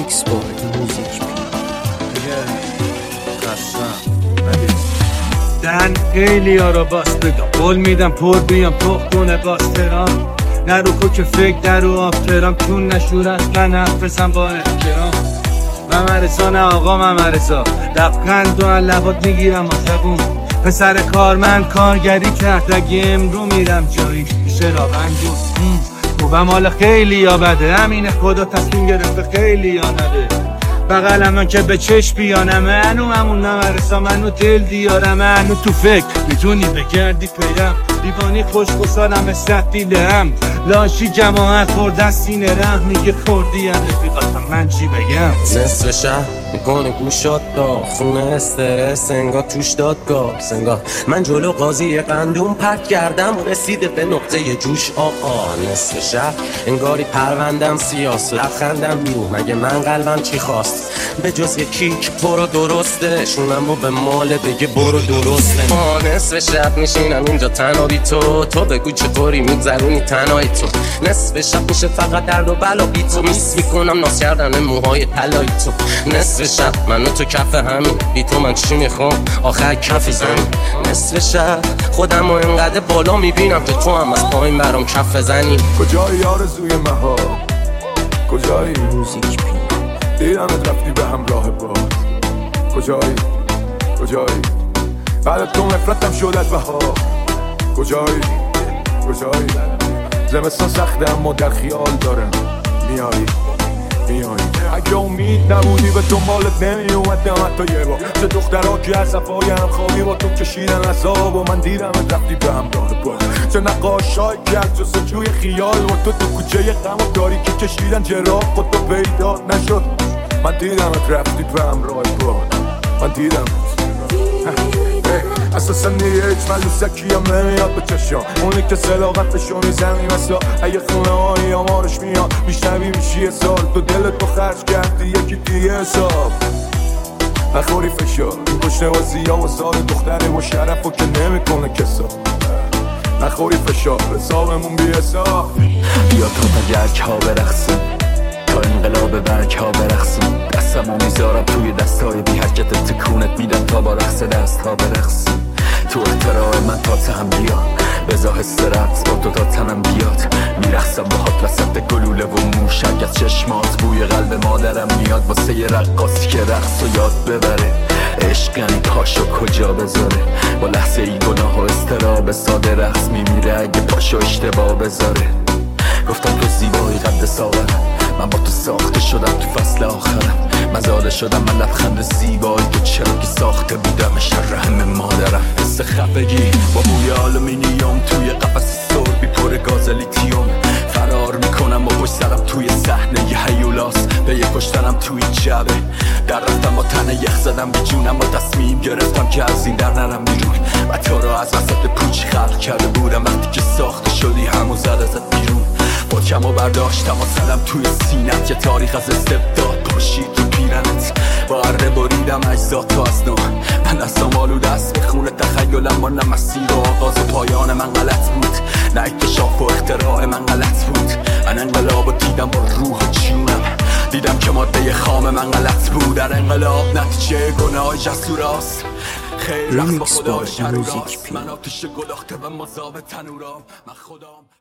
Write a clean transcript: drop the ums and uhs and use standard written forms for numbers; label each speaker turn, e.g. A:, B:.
A: میکس با موزیک
B: دهن خیلی ها را باز بگم قول میدم پر بیام تو خونه باز ترام نرو کوک فکر درو آفترام چون نشور اصلا نفسم با احترام ممرزا نه آقا ممرزا لبخند و لبات میگیرم آسبون پسر کارمند کارگری کرد اگه امرو میرم جایی میشه را بنجون خوبم حالا خیلی یا بده همینه خدا تصمیم گرفته خیلی یا نده بغلم که به چشم بیانم منو همون نمرسا منو دل دیارم منو تو فکر میتونی بگردی پیرم دیوانی خوش گسارم استت دیلم لاشی جماعت خورده سینه رحم میگه خوردی رفیقاتم من چی بگم
C: نصف شهر میکنه گوشات دا خونه استرس انگار توش دادگاه سنگار من جلو قاضی قندون پرت کردم رسیده به نقطه جوش آقا نصف شهر انگاری پروندم سیاست لبخندم بیو مگه من قلبم چی خواست به جز یه کیک برو درسته شونم رو به ماله بگه برو درسته نصف شب میشینم اینجا تنها بی تو بگو چطوری میگذرونی تنهایی تو نصف شب میشه فقط درد و بلا بی تو میس میکنم ناز کردن موهای طلایی تو نصف شب منو تو کف همین بی تو من چی میخوام آخر کف زمین نصف شب خودم رو انقدر بالا میبینم که تو هم از پایین برام کف زنی
D: کجایی آرزوی مها کجایی
A: موزیک
D: دیدمت رفتی به همراه باد کجایی بعد تو نفرتم شد از بهار کجایی زمستان سخته اما در خیال دارم میایی اگه امید نبودی به دنبالت نمیومدم حتی یه بار چه دخترها که از صفای هم خوابی با تو کشیدن عذاب و من دیدمت رفتی به همراه باد چه نقاشایی که از جستجوی خیال و تو کوچه غم و تاریکی کشیدن چراغ خود تو پیدا نشد من دیدمت رفتی به همراه باد من دیدمت اساسا نیج ملوسکی هم نمیاد به چشم اونی که صداقتشو میزنی مثلا اگه خونه های آمارش میاد میشنوی میشی سال تو دلت رو خرج کردی یکی دیگه حساب نخوری فشار این پشت بازی ها و سال دختره و شرف و که نمیکنه کسا نخوری فشار حسابمون بی حساب
E: بیا تا گرک ها برقصیم تا انقلاب برک ها برقصیم دستمو میذارم توی دستای بی حرکت تکونت میدم تا با رقص دست ها برقصیم تو اختراع من تا تهم بیا بزا حس رقص با تو تا تنم بیاد میرقصم باهات وسط گلوله و موشک از چشمات بوی قلب مادرم میاد واسه یه رقاصی که رقص و یاد ببره عشق یعنی پاشو کجا بذاره با لحظه ای گناه و استراب ساده رقص میمیره اگه پاشو اشتباه بذاره گفتم تو زیبایی قد ساغرم من با تو ساخته شدم تو فصل آخرم مزاده شدم من لبخند زیبایی که چرا که ساخته بودم رحم مادرم حس خفگی با بوی آلومینیوم توی قفس سربی پر گاز لیتیوم فرار میکنم با پشت سرم توی صحنه یه هیولاس به یه کشتنم توی جبه در رفتم با تنه یخ زدم به جونم با تصمیم گرفتم که از این در نرم بیرون و تو را از وسط پوچ خلق کرده بودم وقتی که ساخته شدی همو زد ازت بیرون با کم و برداشتم و زدم توی سینت یه تاریخ از استبداد پاشید تو پیرنت با اره بریدم اجزاتو از نو من دستم آلوده است به خون تخیلم با نه مسیر و آغاز و پایان من غلط بود نه اکتشاف و اختراع من غلط بود من انقلاب و دیدم با روح و جونم دیدم که ماده خام من غلط بود در انقلاب نتیجه گناه جسوراست خیلی رفت با خدا شروراست من آتش گلاخته و مذاب تنورام من خودم